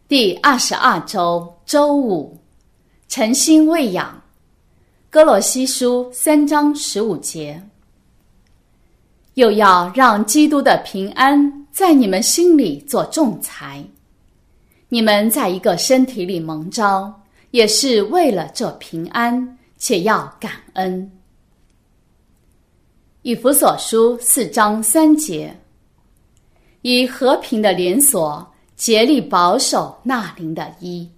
第22周周五，诚心喂养。哥罗西书3章15节，又要让基督的平安在你们心里做仲裁。你们在一个身体里蒙召，也是为了这平安，且要感恩。以弗所书4章3节，以和平的连锁竭力保守那灵的衣。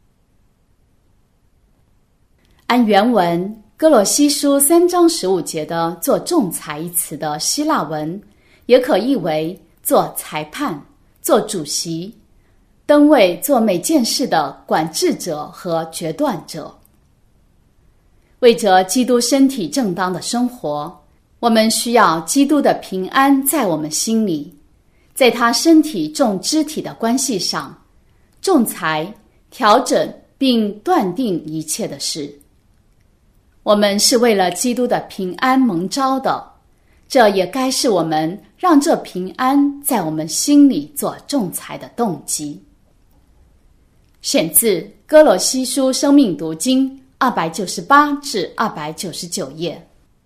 按原文哥罗西书3章15节的做仲裁一词的希腊文，也可译为做裁判、做主席，登位做每件事的管制者和决断者。为着基督身体正当的生活，我们需要基督的平安在我们心里，在他身体众肢体的关系上仲裁、调整并断定一切的事。我们是为了基督的平安蒙召的，这也该是我们让这平安在我们心里做仲裁的动机。选自哥罗西书生命读经298至299页。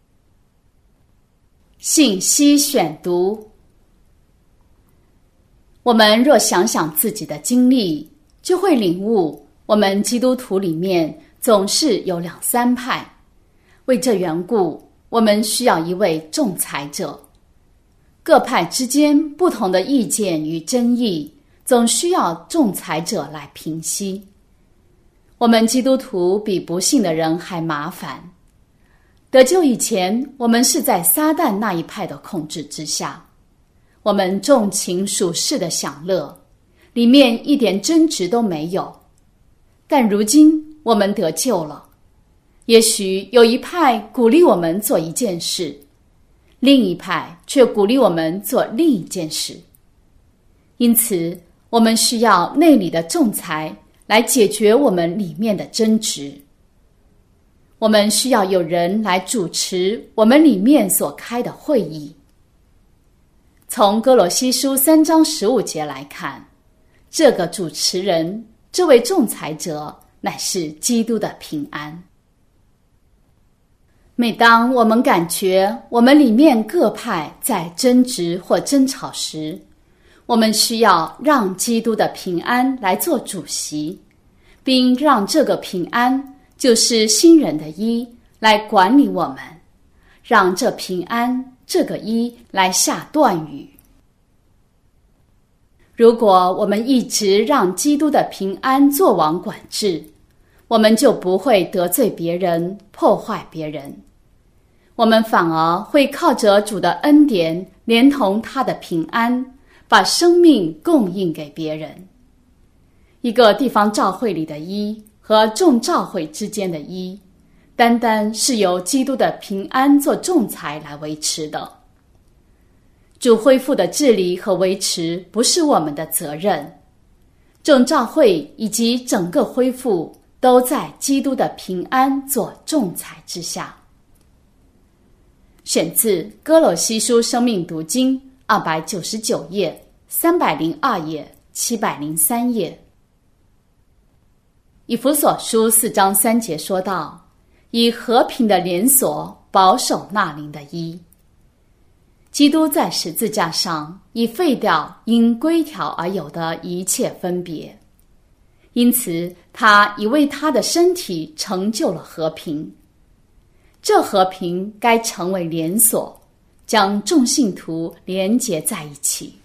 信息选读。我们若想想自己的经历，就会领悟我们基督徒里面总是有两三派。为这缘故，我们需要一位仲裁者。各派之间不同的意见与争议，总需要仲裁者来平息。我们基督徒比不信的人还麻烦。得救以前，我们是在撒旦那一派的控制之下，我们纵情属世的享乐，里面一点真值都没有。但如今我们得救了，也许有一派鼓励我们做一件事，另一派却鼓励我们做另一件事。因此，我们需要内里的仲裁来解决我们里面的争执。我们需要有人来主持我们里面所开的会议。从哥罗西书3章15节来看，这个主持人，这位仲裁者，乃是基督的平安。每当我们感觉我们里面各派在争执或争吵时，我们需要让基督的平安来做主席，并让这个平安，就是新人的衣，来管理我们，让这平安，这个衣来下断语。如果我们一直让基督的平安做王管制，我们就不会得罪别人，破坏别人。我们反而会靠着主的恩典，连同他的平安，把生命供应给别人。一个地方教会里的衣和众教会之间的衣，单单是由基督的平安做仲裁来维持的。主恢复的治理和维持不是我们的责任，众教会以及整个恢复都在基督的平安做仲裁之下。选自哥罗西书生命读经299页、302页、703页。以弗所书4章3节说道，以和平的连锁保守那灵的衣。基督在十字架上已废掉因规条而有的一切分别，因此他已为他的身体成就了和平。这和平该成为连锁，将众信徒连结在一起。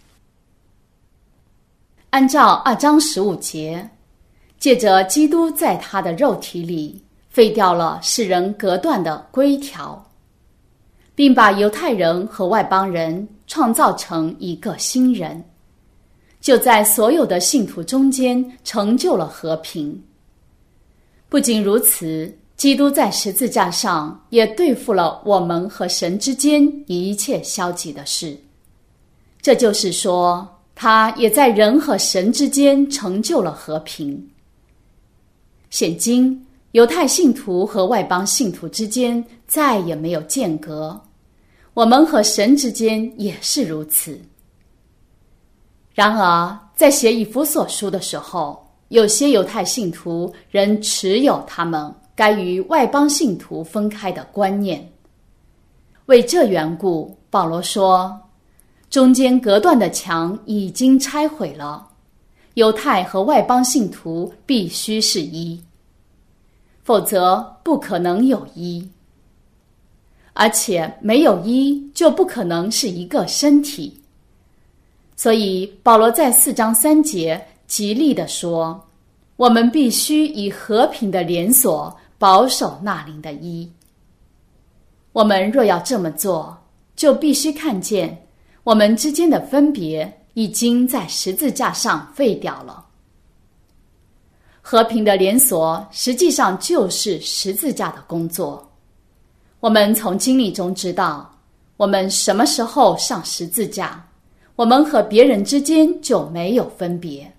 按照2章15节，借着基督在他的肉体里废掉了使人隔断的规条，并把犹太人和外邦人创造成一个新人，就在所有的信徒中间成就了和平。不仅如此，基督在十字架上也对付了我们和神之间一切消极的事。这就是说，他也在人和神之间成就了和平。现今，犹太信徒和外邦信徒之间再也没有间隔，我们和神之间也是如此。然而，在写以弗所书的时候， 有些犹太信徒仍持有他们该与外邦信徒分开的观念。为这缘故，保罗说，中间隔断的墙已经拆毁了，犹太和外邦信徒必须是一，否则不可能有一。而且没有一就不可能是一个身体。所以保罗在4章3节极力地说，我们必须以和平的连锁保守那灵的一。我们若要这么做，就必须看见我们之间的分别已经在十字架上废掉了。和平的连锁实际上就是十字架的工作。我们从经历中知道，我们什么时候上十字架，我们和别人之间就没有分别。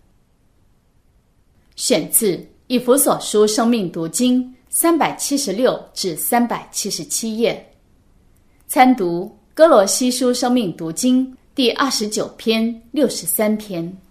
选自以弗所书生命读经376至377页，参读哥罗西书生命读经第29篇63篇。